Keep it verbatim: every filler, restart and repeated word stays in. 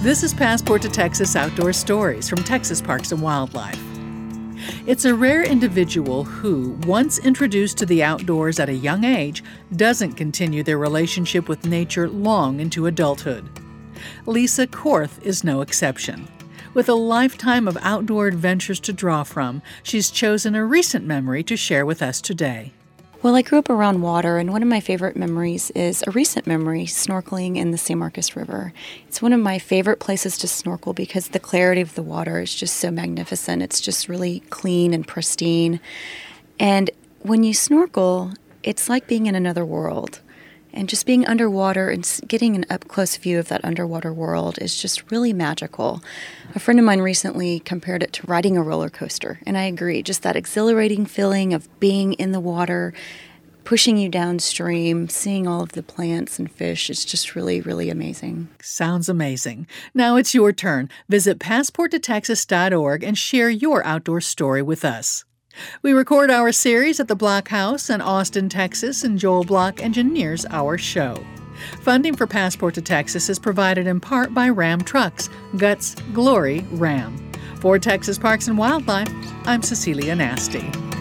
This is Passport to Texas Outdoor Stories from Texas Parks and Wildlife. It's a rare individual who, once introduced to the outdoors at a young age, doesn't continue their relationship with nature long into adulthood. Lisa Korth is no exception. With a lifetime of outdoor adventures to draw from, she's chosen a recent memory to share with us today. Well, I grew up around water, and one of my favorite memories is a recent memory, snorkeling in the San Marcos River. It's one of my favorite places to snorkel because the clarity of the water is just so magnificent. It's just really clean and pristine. And when you snorkel, it's like being in another world. And just being underwater and getting an up-close view of that underwater world is just really magical. A friend of mine recently compared it to riding a roller coaster, and I agree. Just that exhilarating feeling of being in the water, pushing you downstream, seeing all of the plants and fish is just really, really amazing. Sounds amazing. Now it's your turn. Visit passport to texas dot org and share your outdoor story with us. We record our series at the Block House in Austin, Texas, and Joel Block engineers our show. Funding for Passport to Texas is provided in part by Ram Trucks, Guts, Glory, Ram. For Texas Parks and Wildlife, I'm Cecilia Nasty.